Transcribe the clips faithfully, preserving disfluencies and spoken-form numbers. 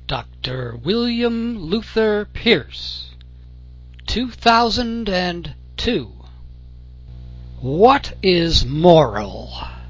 Doctor William Luther Pierce, two thousand two. What is moral?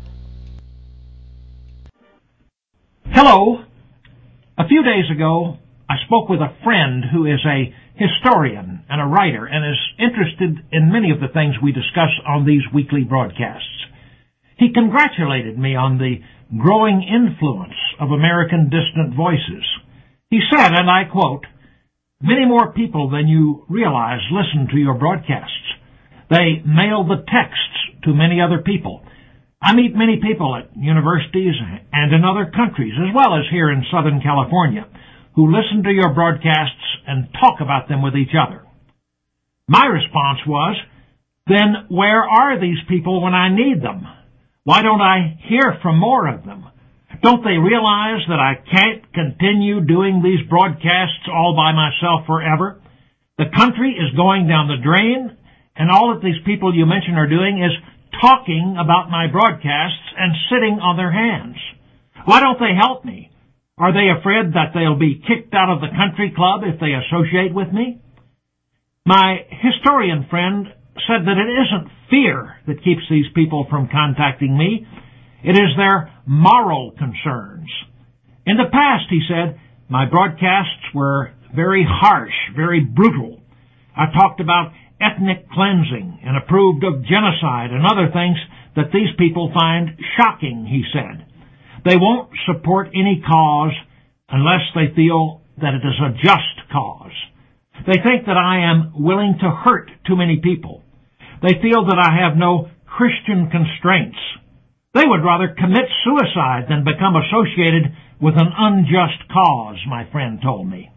Hello. A few days ago, I spoke with a friend who is a historian and a writer and is interested in many of the things we discuss on these weekly broadcasts. He congratulated me on the growing influence of American Dissident Voices. He said, and I quote, "Many more people than you realize listen to your broadcasts. They mail the texts to many other people. I meet many people at universities and in other countries, as well as here in Southern California, who listen to your broadcasts and talk about them with each other." My response was, then where are these people when I need them? Why don't I hear from more of them? Don't they realize that I can't continue doing these broadcasts all by myself forever? The country is going down the drain, and all that these people you mention are doing is talking about my broadcasts and sitting on their hands. Why don't they help me? Are they afraid that they'll be kicked out of the country club if they associate with me? My historian friend said that it isn't fear that keeps these people from contacting me. It is their moral concerns. In the past, he said, my broadcasts were very harsh, very brutal. I talked about ethnic cleansing and approved of genocide and other things that these people find shocking, he said. They won't support any cause unless they feel that it is a just cause. They think that I am willing to hurt too many people. They feel that I have no Christian constraints. They would rather commit suicide than become associated with an unjust cause, my friend told me.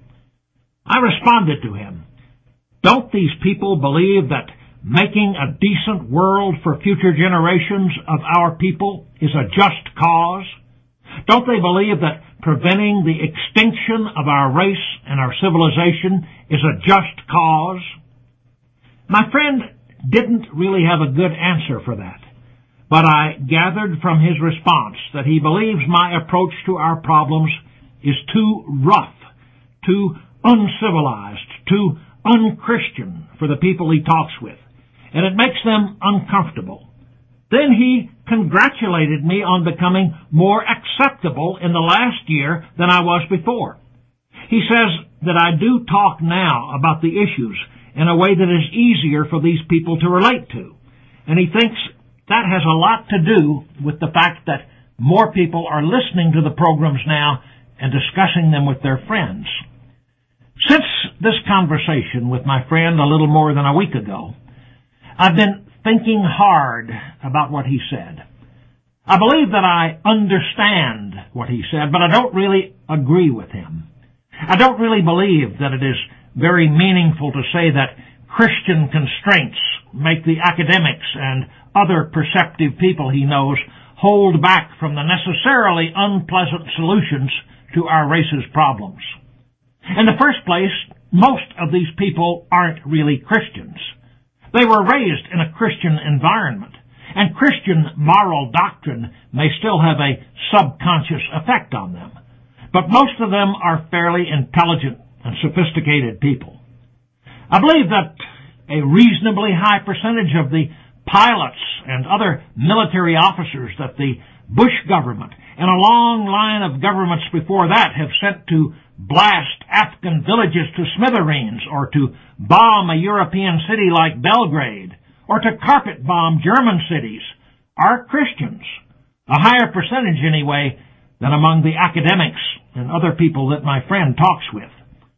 I responded to him. Don't these people believe that making a decent world for future generations of our people is a just cause? Don't they believe that preventing the extinction of our race and our civilization is a just cause? My friend didn't really have a good answer for that, but I gathered from his response that he believes my approach to our problems is too rough, too uncivilized, too unchristian for the people he talks with, and it makes them uncomfortable. Then he congratulated me on becoming more acceptable in the last year than I was before. He says that I do talk now about the issues in a way that is easier for these people to relate to, and he thinks that has a lot to do with the fact that more people are listening to the programs now and discussing them with their friends. Since this conversation with my friend a little more than a week ago, I've been thinking hard about what he said. I believe that I understand what he said, but I don't really agree with him. I don't really believe that it is very meaningful to say that Christian constraints make the academics and other perceptive people he knows hold back from the necessarily unpleasant solutions to our race's problems. In the first place, most of these people aren't really Christians. They were raised in a Christian environment, and Christian moral doctrine may still have a subconscious effect on them. But most of them are fairly intelligent and sophisticated people. I believe that a reasonably high percentage of the pilots and other military officers that the Bush government and a long line of governments before that have sent to blast Afghan villages to smithereens, or to bomb a European city like Belgrade, or to carpet bomb German cities, are Christians. A higher percentage, anyway, than among the academics and other people that my friend talks with.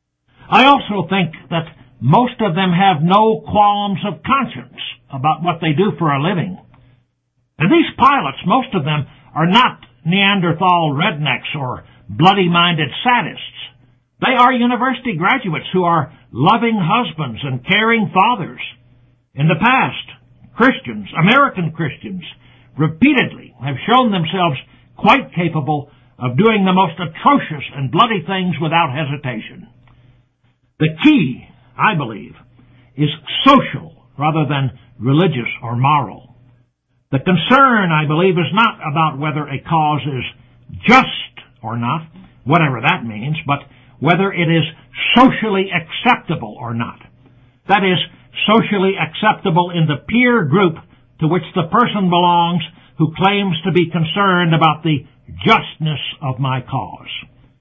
I also think that most of them have no qualms of conscience about what they do for a living. And these pilots, most of them, are not Neanderthal rednecks or bloody-minded sadists. They are university graduates who are loving husbands and caring fathers. In the past, Christians, American Christians, repeatedly have shown themselves quite capable of doing the most atrocious and bloody things without hesitation. The key, I believe, is social rather than religious or moral. The concern, I believe, is not about whether a cause is just or not, whatever that means, but whether it is socially acceptable or not. That is, socially acceptable in the peer group to which the person belongs who claims to be concerned about the justness of my cause.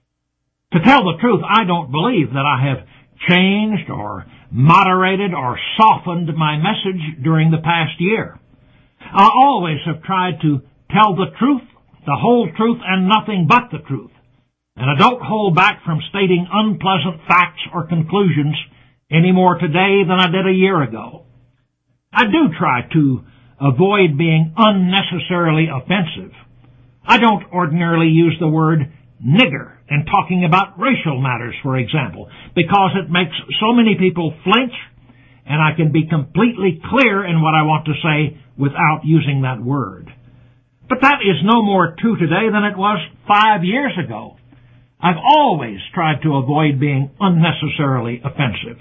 To tell the truth, I don't believe that I have changed or moderated or softened my message during the past year. I always have tried to tell the truth, the whole truth, and nothing but the truth. And I don't hold back from stating unpleasant facts or conclusions any more today than I did a year ago. I do try to avoid being unnecessarily offensive. I don't ordinarily use the word nigger in talking about racial matters, for example, because it makes so many people flinch, and I can be completely clear in what I want to say without using that word. But that is no more true today than it was five years ago. I've always tried to avoid being unnecessarily offensive.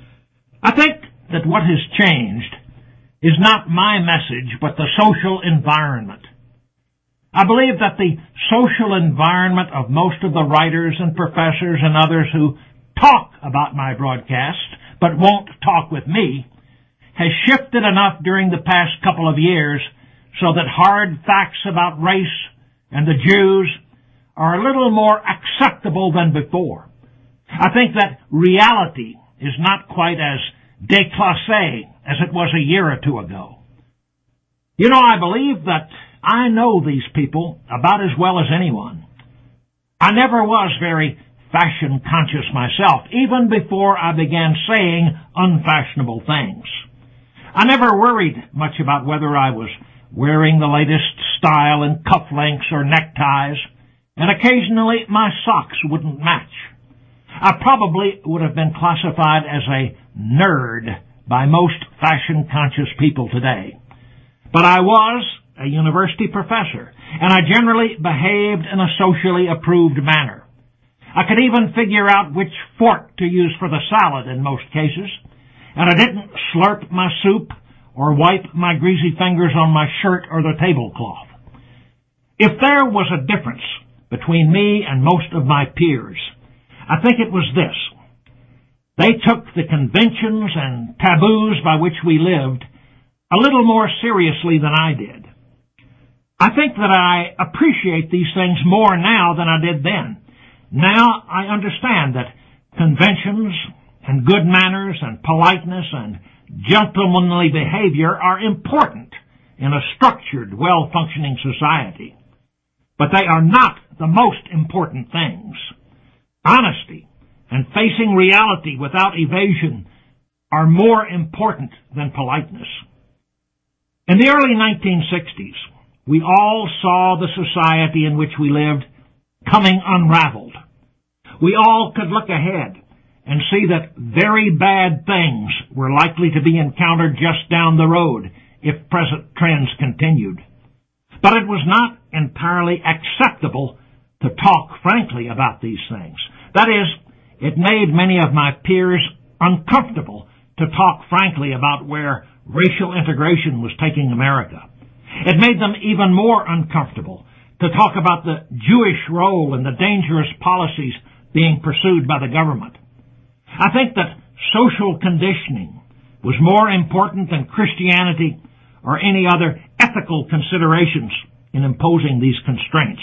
I think that what has changed is not my message, but the social environment. I believe that the social environment of most of the writers and professors and others who talk about my broadcast, but won't talk with me, has shifted enough during the past couple of years so that hard facts about race and the Jews are a little more acceptable than before. I think that reality is not quite as déclassé as it was a year or two ago. You know, I believe that I know these people about as well as anyone. I never was very fashion conscious myself, even before I began saying unfashionable things. I never worried much about whether I was wearing the latest style in cufflinks or neckties, and occasionally my socks wouldn't match. I probably would have been classified as a nerd by most fashion-conscious people today. But I was a university professor, and I generally behaved in a socially approved manner. I could even figure out which fork to use for the salad in most cases, and I didn't slurp my soup or wipe my greasy fingers on my shirt or the tablecloth. If there was a difference between me and most of my peers, I think it was this. They took the conventions and taboos by which we lived a little more seriously than I did. I think that I appreciate these things more now than I did then. Now I understand that conventions and good manners and politeness and gentlemanly behavior are important in a structured, well-functioning society. But they are not the most important things. Honesty and facing reality without evasion are more important than politeness. In the early nineteen sixties, we all saw the society in which we lived coming unraveled. We all could look ahead and see that very bad things were likely to be encountered just down the road if present trends continued. But it was not entirely acceptable to talk frankly about these things. That is, it made many of my peers uncomfortable to talk frankly about where racial integration was taking America. It made them even more uncomfortable to talk about the Jewish role and the dangerous policies being pursued by the government. I think that social conditioning was more important than Christianity or any other ethical considerations in imposing these constraints.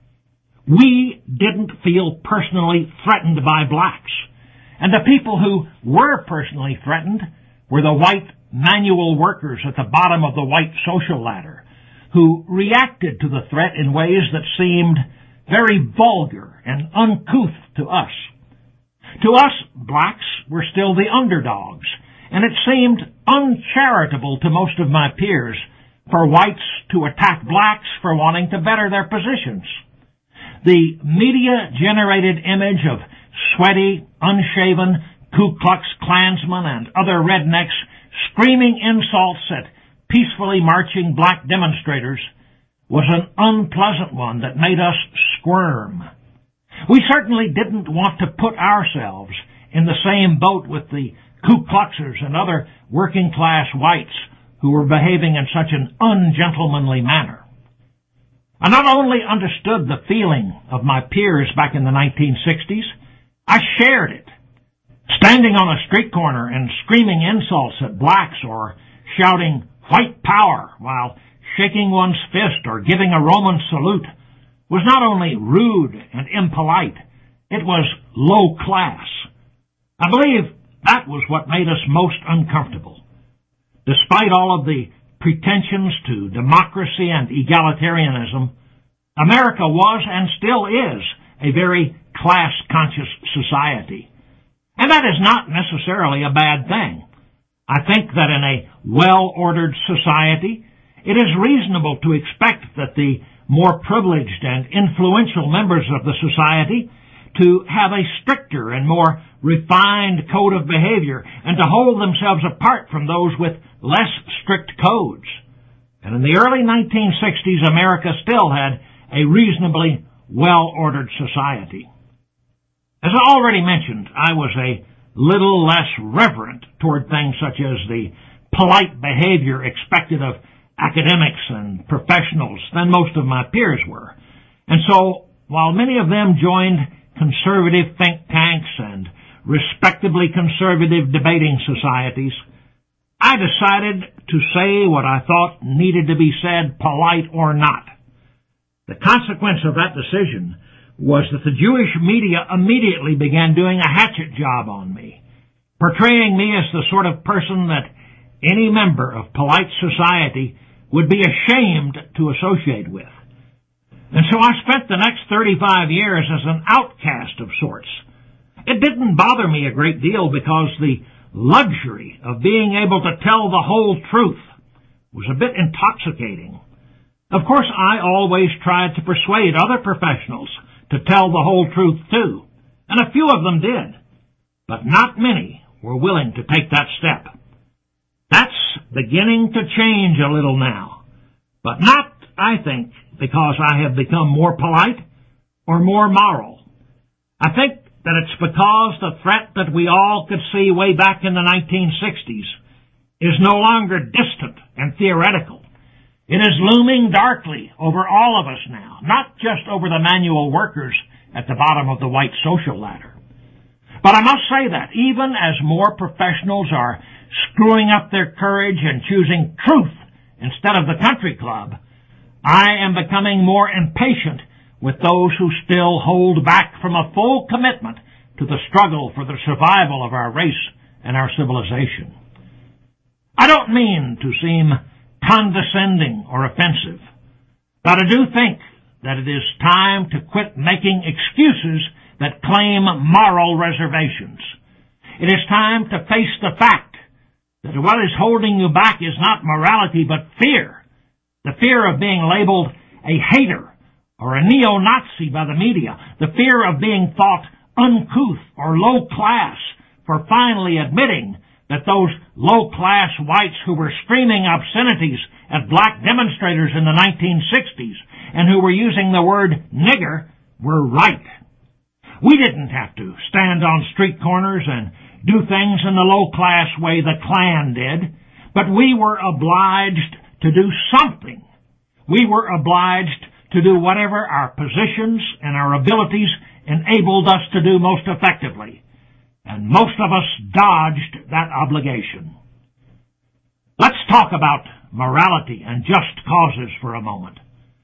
We didn't feel personally threatened by blacks, and the people who were personally threatened were the white manual workers at the bottom of the white social ladder, who reacted to the threat in ways that seemed very vulgar and uncouth to us. To us, blacks were still the underdogs, and it seemed uncharitable to most of my peers for whites to attack blacks for wanting to better their positions. The media-generated image of sweaty, unshaven Ku Klux Klansmen and other rednecks screaming insults at peacefully marching black demonstrators was an unpleasant one that made us squirm. We certainly didn't want to put ourselves in the same boat with the Ku Kluxers and other working-class whites who were behaving in such an ungentlemanly manner. I not only understood the feeling of my peers back in the nineteen sixties, I shared it, standing on a street corner and screaming insults at blacks or shouting white power while shaking one's fist or giving a Roman salute was not only rude and impolite, it was low class. I believe that was what made us most uncomfortable. Despite all of the pretensions to democracy and egalitarianism, America was and still is a very class-conscious society. And that is not necessarily a bad thing. I think that in a well-ordered society, it is reasonable to expect that the more privileged and influential members of the society to have a stricter and more refined code of behavior and to hold themselves apart from those with less strict codes. And in the early nineteen sixties, America still had a reasonably well-ordered society. As I already mentioned, I was a little less reverent toward things such as the polite behavior expected of academics and professionals than most of my peers were. And so, while many of them joined conservative think tanks and respectably conservative debating societies, I decided to say what I thought needed to be said, polite or not. The consequence of that decision was that the Jewish media immediately began doing a hatchet job on me, portraying me as the sort of person that any member of polite society would be ashamed to associate with. And so I spent the next thirty-five years as an outcast of sorts. It didn't bother me a great deal because the luxury of being able to tell the whole truth was a bit intoxicating. Of course, I always tried to persuade other professionals to tell the whole truth too, and a few of them did, but not many were willing to take that step. That's beginning to change a little now, but not, I think, because I have become more polite or more moral. I think that it's because the threat that we all could see way back in the nineteen sixties is no longer distant and theoretical. It is looming darkly over all of us now, not just over the manual workers at the bottom of the white social ladder. But I must say that even as more professionals are screwing up their courage and choosing truth instead of the country club, I am becoming more impatient with those who still hold back from a full commitment to the struggle for the survival of our race and our civilization. I don't mean to seem condescending or offensive, but I do think that it is time to quit making excuses that claim moral reservations. It is time to face the fact that what is holding you back is not morality but fear, the fear of being labeled a hater or a neo-Nazi by the media, the fear of being thought uncouth or low class for finally admitting that those low-class whites who were screaming obscenities at black demonstrators in the nineteen sixties and who were using the word nigger were right. We didn't have to stand on street corners and do things in the low-class way the Klan did, but we were obliged to do something. We were obliged to do whatever our positions and our abilities enabled us to do most effectively. And most of us dodged that obligation. Let's talk about morality and just causes for a moment.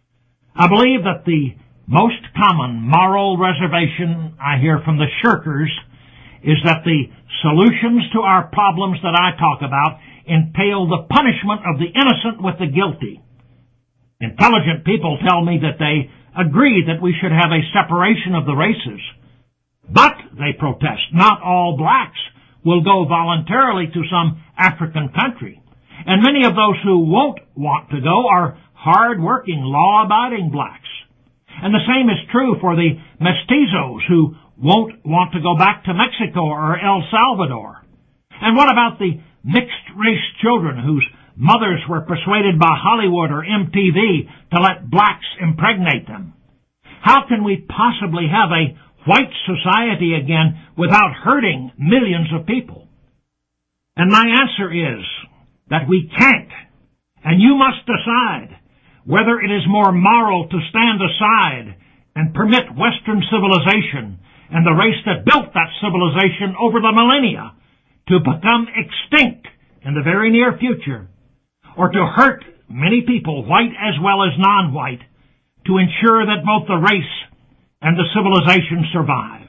I believe that the most common moral reservation I hear from the shirkers is that the solutions to our problems that I talk about entail the punishment of the innocent with the guilty. Intelligent people tell me that they agree that we should have a separation of the races. But, they protest, not all blacks will go voluntarily to some African country. And many of those who won't want to go are hard-working, law-abiding blacks. And the same is true for the mestizos who won't want to go back to Mexico or El Salvador. And what about the mixed-race children whose mothers were persuaded by Hollywood or M T V to let blacks impregnate them? How can we possibly have a white society again without hurting millions of people? And my answer is that we can't. And you must decide whether it is more moral to stand aside and permit Western civilization and the race that built that civilization over the millennia to become extinct in the very near future, or to hurt many people, white as well as non-white, to ensure that both the race and the civilization survive.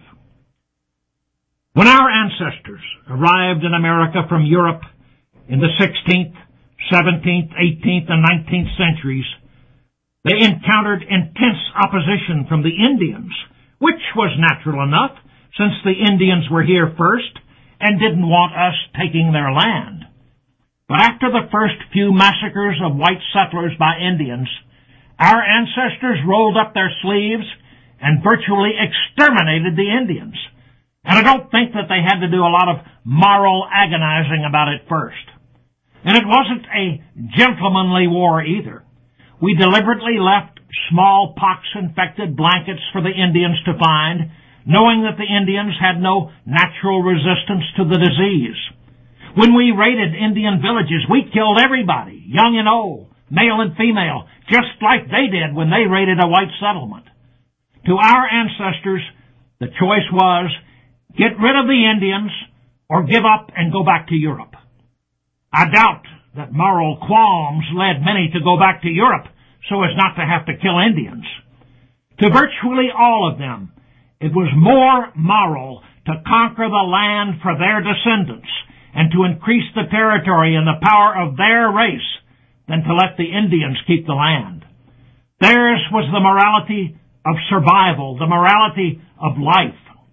When our ancestors arrived in America from Europe in the sixteenth, seventeenth, eighteenth, and nineteenth centuries, they encountered intense opposition from the Indians, which was natural enough, since the Indians were here first and didn't want us taking their land. But after the first few massacres of white settlers by Indians, our ancestors rolled up their sleeves and virtually exterminated the Indians. And I don't think that they had to do a lot of moral agonizing about it first. And it wasn't a gentlemanly war either. We deliberately left smallpox-infected blankets for the Indians to find, knowing that the Indians had no natural resistance to the disease. When we raided Indian villages, we killed everybody, young and old, male and female, just like they did when they raided a white settlement. To our ancestors, the choice was, get rid of the Indians or give up and go back to Europe. I doubt that moral qualms led many to go back to Europe so as not to have to kill Indians. To virtually all of them, it was more moral to conquer the land for their descendants and to increase the territory and the power of their race than to let the Indians keep the land. Theirs was the morality of survival, the morality of life.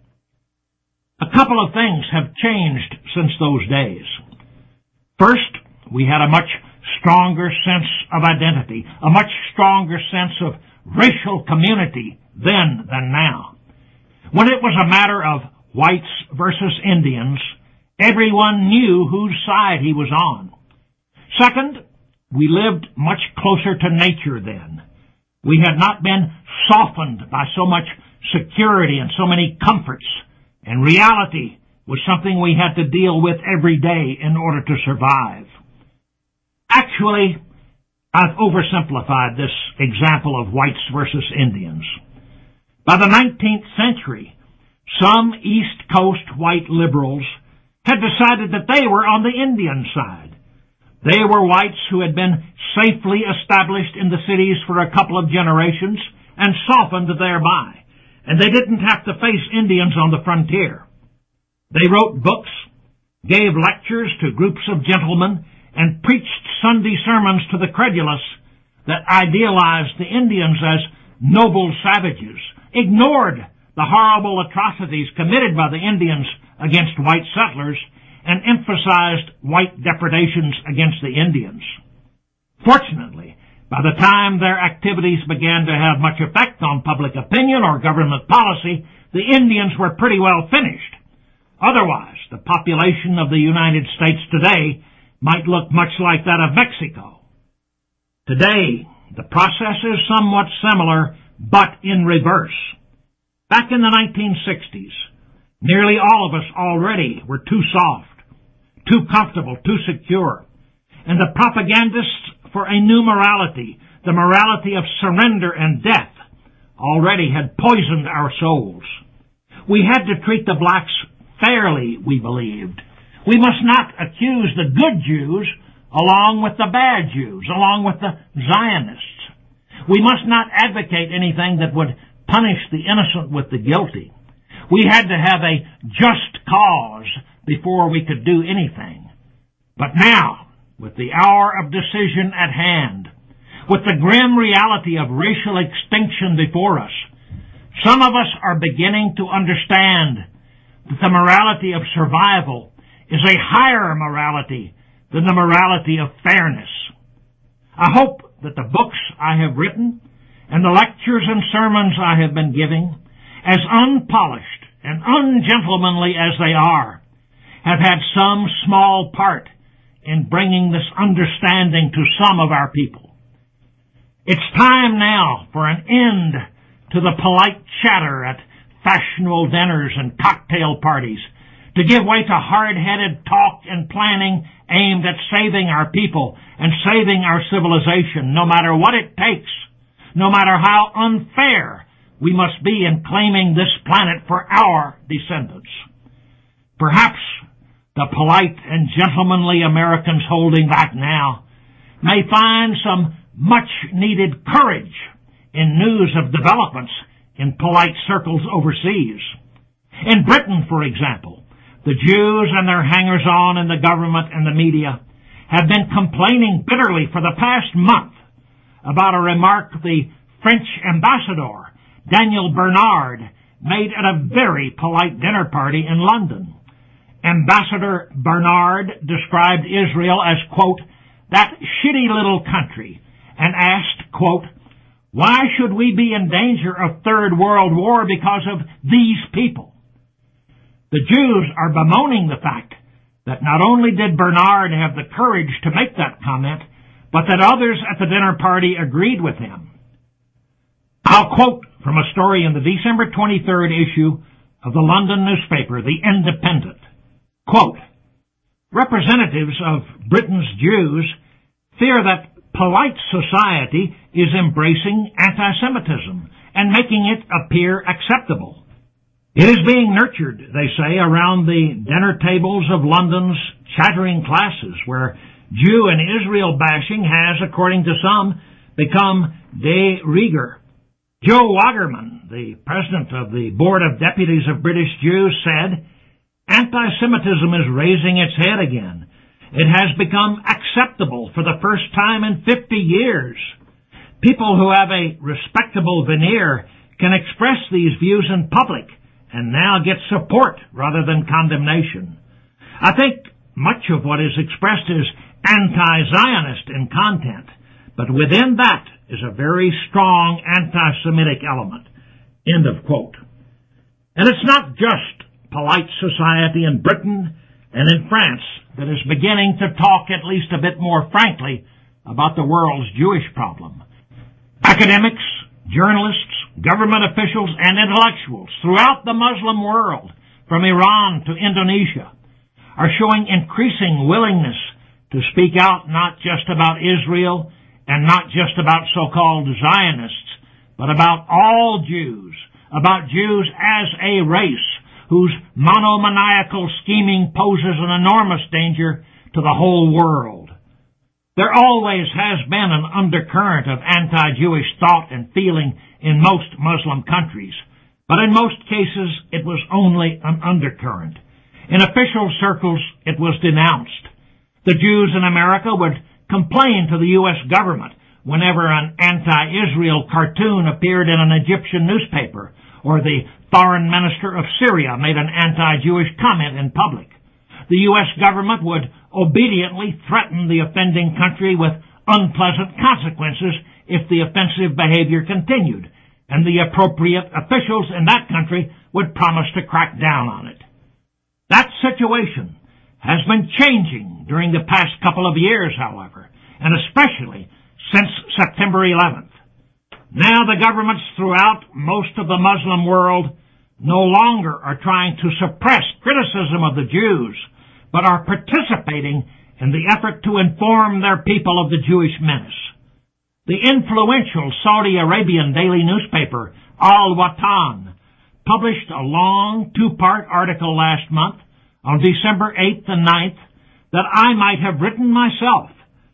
A couple of things have changed since those days. First, we had a much stronger sense of identity, a much stronger sense of racial community then than now. When it was a matter of whites versus Indians, everyone knew whose side he was on. Second, we lived much closer to nature then. We had not been softened by so much security and so many comforts, and reality was something we had to deal with every day in order to survive. Actually, I've oversimplified this example of whites versus Indians. By the nineteenth century, some East Coast white liberals had decided that they were on the Indian side. They were whites who had been safely established in the cities for a couple of generations and softened thereby, and they didn't have to face Indians on the frontier. They wrote books, gave lectures to groups of gentlemen, and preached Sunday sermons to the credulous that idealized the Indians as noble savages, ignored the horrible atrocities committed by the Indians against white settlers, and emphasized white depredations against the Indians. Fortunately, by the time their activities began to have much effect on public opinion or government policy, the Indians were pretty well finished. Otherwise, the population of the United States today might look much like that of Mexico. Today, the process is somewhat similar, but in reverse. Back in the nineteen sixties, nearly all of us already were too soft, too comfortable, too secure, and the propagandists for a new morality, the morality of surrender and death, already had poisoned our souls. We had to treat the blacks fairly, we believed. We must not accuse the good Jews along with the bad Jews, along with the Zionists. We must not advocate anything that would punish the innocent with the guilty. We had to have a just cause before we could do anything. But now, with the hour of decision at hand, with the grim reality of racial extinction before us, some of us are beginning to understand that the morality of survival is a higher morality than the morality of fairness. I hope that the books I have written and the lectures and sermons I have been giving, as unpolished and ungentlemanly as they are, have had some small part in bringing this understanding to some of our people. It's time now for an end to the polite chatter at fashionable dinners and cocktail parties, to give way to hard-headed talk and planning aimed at saving our people and saving our civilization, no matter what it takes, no matter how unfair we must be in claiming this planet for our descendants. Perhaps the polite and gentlemanly Americans holding back now may find some much-needed courage in news of developments in polite circles overseas. In Britain, for example, the Jews and their hangers-on in the government and the media have been complaining bitterly for the past month about a remark the French ambassador, Daniel Bernard, made at a very polite dinner party in London. Ambassador Bernard described Israel as, quote, that shitty little country, and asked, quote, why should we be in danger of Third World War because of these people? The Jews are bemoaning the fact that not only did Bernard have the courage to make that comment, but that others at the dinner party agreed with him. I'll quote from a story in the December twenty-third issue of the London newspaper, The Independent. Quote, representatives of Britain's Jews fear that polite society is embracing anti-Semitism and making it appear acceptable. It is being nurtured, they say, around the dinner tables of London's chattering classes, where Jew and Israel bashing has, according to some, become de rigueur. Joe Wagerman, the president of the Board of Deputies of British Jews, said, anti-Semitism is raising its head again. It has become acceptable for the first time in fifty years. People who have a respectable veneer can express these views in public and now get support rather than condemnation. I think much of what is expressed is anti-Zionist in content, but within that is a very strong anti-Semitic element. End of quote. And it's not just polite society in Britain and in France that is beginning to talk at least a bit more frankly about the world's Jewish problem. Academics, journalists, government officials, and intellectuals throughout the Muslim world, from Iran to Indonesia, are showing increasing willingness to speak out not just about Israel and not just about so-called Zionists, but about all Jews, about Jews as a race whose monomaniacal scheming poses an enormous danger to the whole world. There always has been an undercurrent of anti-Jewish thought and feeling in most Muslim countries, but in most cases it was only an undercurrent. In official circles it was denounced. The Jews in America would complain to the U S government whenever an anti-Israel cartoon appeared in an Egyptian newspaper, or the foreign minister of Syria made an anti-Jewish comment in public. The U S government would obediently threaten the offending country with unpleasant consequences if the offensive behavior continued, and the appropriate officials in that country would promise to crack down on it. That situation has been changing during the past couple of years, however, and especially since September eleventh. Now the governments throughout most of the Muslim world no longer are trying to suppress criticism of the Jews, but are participating in the effort to inform their people of the Jewish menace. The influential Saudi Arabian daily newspaper, Al-Watan, published a long two-part article last month on December eighth and ninth that I might have written myself.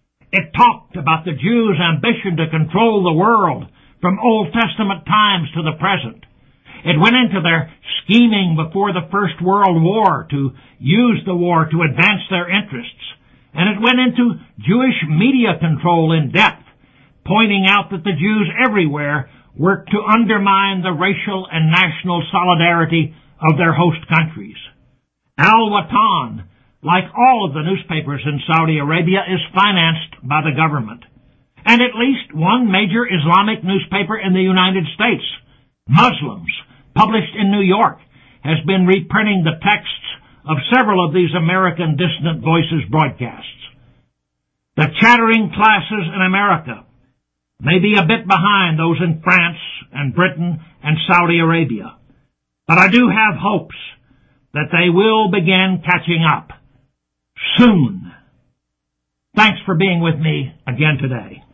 It talked about the Jews' ambition to control the world from Old Testament times to the present. It went into their scheming before the First World War to use the war to advance their interests. And it went into Jewish media control in depth, pointing out that the Jews everywhere work to undermine the racial and national solidarity of their host countries. Al-Watan, like all of the newspapers in Saudi Arabia, is financed by the government. And at least one major Islamic newspaper in the United States, Muslims, published in New York, has been reprinting the texts of several of these American Dissident Voices broadcasts. The chattering classes in America may be a bit behind those in France and Britain and Saudi Arabia, but I do have hopes that they will begin catching up soon. Thanks for being with me again today.